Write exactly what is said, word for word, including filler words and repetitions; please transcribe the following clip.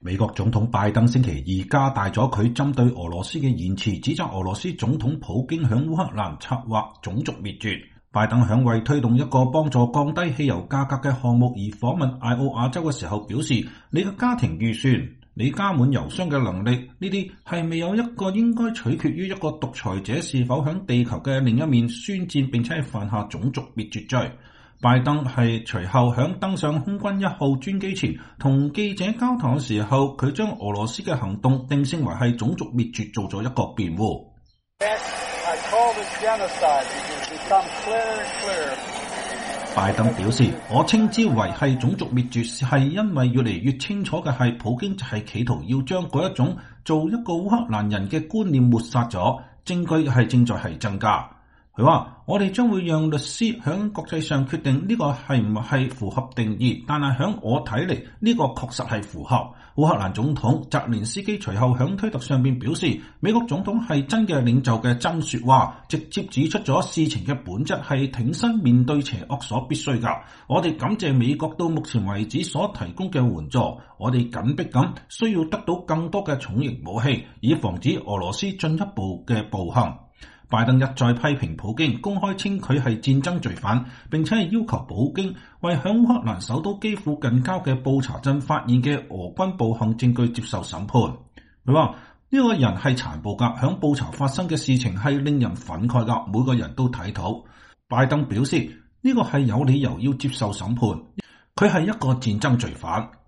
美國總統拜登星期二加大咗佢針對俄羅斯嘅言辭，指責俄羅斯總統普京響烏克蘭策劃種族滅絕。拜登響為推動一個幫助降低汽油價格嘅項目而訪問艾奧亞州嘅時候表示，你嘅家庭預算、你加滿油箱嘅能力，呢啲係未有一個應該取決於一個獨裁者是否響地球嘅另一面宣戰並且係犯下種族滅絕罪。拜登係隨後響登上空軍一號專機前同記者交談嘅時候，佢將俄羅斯嘅行動定性為係種族滅絕做咗一個辯護。拜登表示，我稱之為係種族滅絕，係因為越嚟越清楚嘅係普京就係企圖要將嗰一種做一個烏克蘭人嘅觀念抹殺咗，證據係正在係增加。佢話：我哋將會讓律師響國際上決定呢個係唔係符合定義，但係響我睇嚟呢個確實係符合。烏克蘭總統澤連斯基隨後響推特上邊表示，美國總統係真嘅領袖嘅真說話，直接指出咗事情嘅本質係挺身面對邪惡所必須㗎。我哋感謝美國到目前為止所提供嘅援助，我哋緊迫咁需要得到更多嘅重型武器，以防止俄羅斯進一步嘅暴行。拜登一再批評普京，公開稱佢係戰爭罪犯，並且係要求普京為響烏克蘭首都基輔近郊嘅布查鎮發現嘅俄軍暴行證據接受審判。佢話呢個人係殘暴噶，響布查發生嘅事情係令人憤慨噶，每個人都睇到。拜登表示呢個係有理由要接受審判，佢係一個戰爭罪犯。